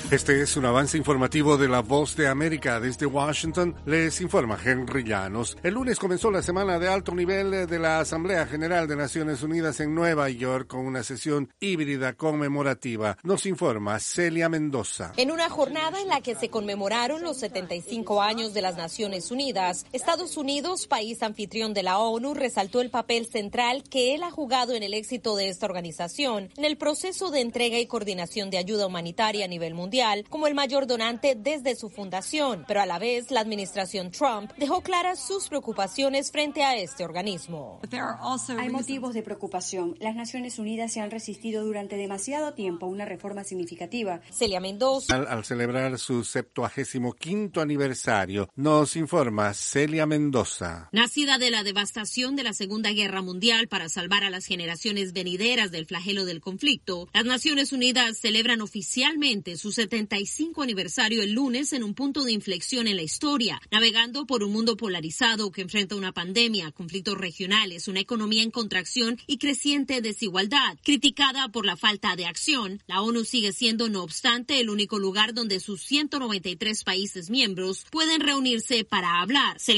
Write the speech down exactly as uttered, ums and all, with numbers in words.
Este es un avance informativo de La Voz de América. Desde Washington les informa Henry Llanos. El lunes comenzó la semana de alto nivel de la Asamblea General de Naciones Unidas en Nueva York con una sesión híbrida conmemorativa. Nos informa Celia Mendoza. En una jornada en la que se conmemoraron los setenta y cinco años de las Naciones Unidas, Estados Unidos, país anfitrión de la ONU, resaltó el papel central que él ha jugado en el éxito de esta organización en el proceso de entrega y coordinación de ayuda humanitaria a nivel mundial, como el mayor donante desde su fundación, pero a la vez la administración Trump dejó claras sus preocupaciones frente a este organismo. Hay motivos de preocupación. Las Naciones Unidas se han resistido durante demasiado tiempo a una reforma significativa. Celia Mendoza. Al, al celebrar su septuagésimo quinto aniversario, nos informa Celia Mendoza. Nacida de la devastación de la Segunda Guerra Mundial para salvar a las generaciones venideras del flagelo del conflicto, las Naciones Unidas celebran oficialmente su setenta y cinco aniversario el lunes en un punto de inflexión en la historia, navegando por un mundo polarizado que enfrenta una pandemia, conflictos regionales, una economía en contracción y creciente desigualdad. Criticada por la falta de acción, la ONU sigue siendo, no obstante, el único lugar donde sus ciento noventa y tres países miembros pueden reunirse para hablar.